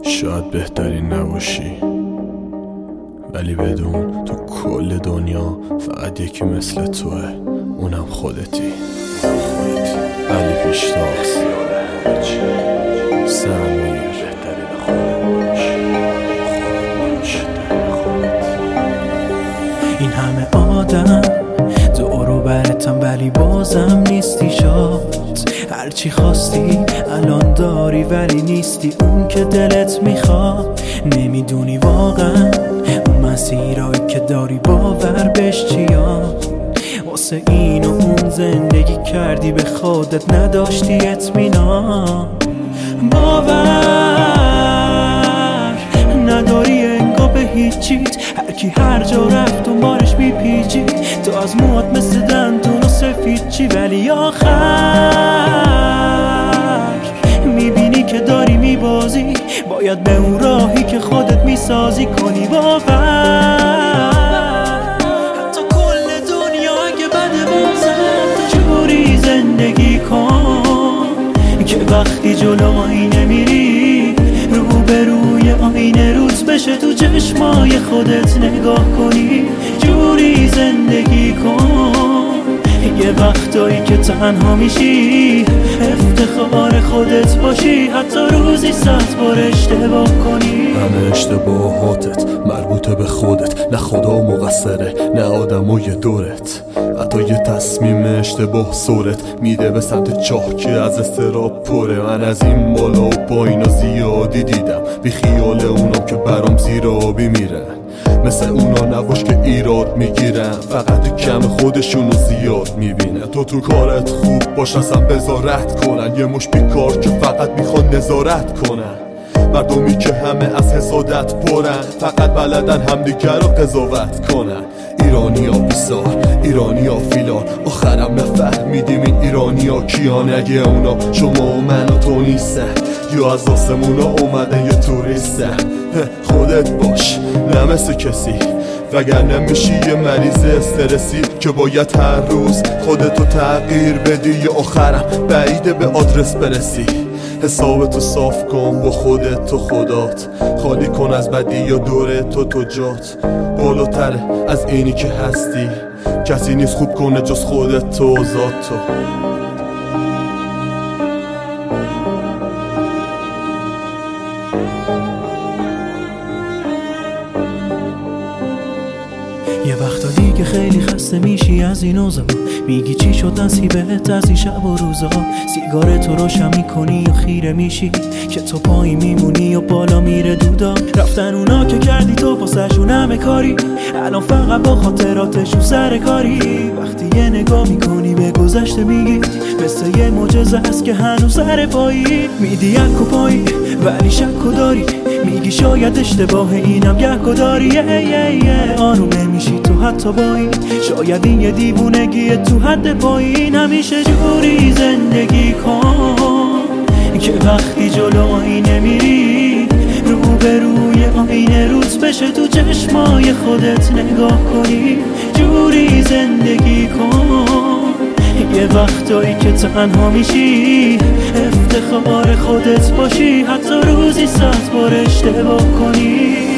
شاید بهترین نباشی، ولی بدون تو کل دنیا فقط یکی مثل توه، اونم خودتی. علی پیشتاز سمیر این همه آدم دورو برتم ولی بازم نیستی شاد. هرچی خواستی الان داری ولی نیستی اون که دلت میخواد. نمیدونی واقعا اون مسیرایی که داری باور بهش چیاد. واسه این و اون زندگی کردی به خودت نداشتی اطمینان. باور نداری انگار به هیچیت، هرکی هر جا رفت دنبالش میپیچید. تو از موات مثل دندون و سفید چی، ولی آخر میبینی که داری میبازی. باید به اون راهی که خودت میسازی کنی باور. حتی کل دنیا اگه بده بازم جوری زندگی کن که وقتی جلو آینه میری روبروی آینه روز بشه تو چشمای خودت نگاه کنی. جوری زندگی کن یه وقتایی که تنها میشی افتخار خودت باشی، حتی روزی 100 بار اشتباه کنی. همه اشتباهاتت مربوطه به خودت، نه خدا مقصره نه آدمای دورت. حتی یه تصمیم اشتباه سرت میده به سمت چاه که از استراب پره. من از این بالا و پایینا زیادی دیدم، بی خیال اونام که برام زیر آبی میرن. مثل اونا نباش که ایراد میگیرن، فقط کم خودشونو زیاد میبینن. تو کارت خوب باش اصلا بذارت کنن، یه مش بیکار که فقط میخوان نظارت کنن. مردمی که همه از حسادت پرن، فقط بلدن همدیگر رو قضاوت کنن. ایرانیا بیسار، ایرانیا فیلان، آخرم نفهمیدیم این ایرانیا کیان. اگه اونا شما و من و تو نیستن، یا از آسمونا اومدن یه توریستن. خودت باش نه مثل کسی، وگرنه میشی یه مریض استرسی که باید هر روز خودتو تغییر بدی. یا آخرم بعیده به آدرس برسی. حسابتو صاف کن با خودت تو خدات، خالی کن از بدی یا دوره تو جات. بالاتره از اینی که هستی، کسی نیست خوب کنه جز خودت تو ذات تو. یه وقتا دیگه خیلی خسته میشی از این اوضاع، میگی چی شد نصیبت از این شب و روزا. سیگار تو روشن میکنی و خیره میشی که تو پایین میمونی و بالا میره دودا. رفتن اونا که کردی تو پاسشون همه کاری، الان فقط با خاطراتشون سر کاری. وقتی یه نگاه میکنی به گذشته میگی مثل یه معجزه هست که هنوز سر پایی. میدی یک و پایی ولی شک و داری، میگی شاید اشتباه اینم یک و داری. آروم نمیشی تو حتی با این، شاید این یه دیوونگی تو حد پایین. همیشه جوری زندگی کن که وقتی جلو آینه میری روبروی آینه روز بشه تو چشمای خودت نگاه کنی. جوری زندگی کن یه وقتایی که تنها میشی افتخار خودت باشی، حتی روزی 100 بار اشتباه کنی.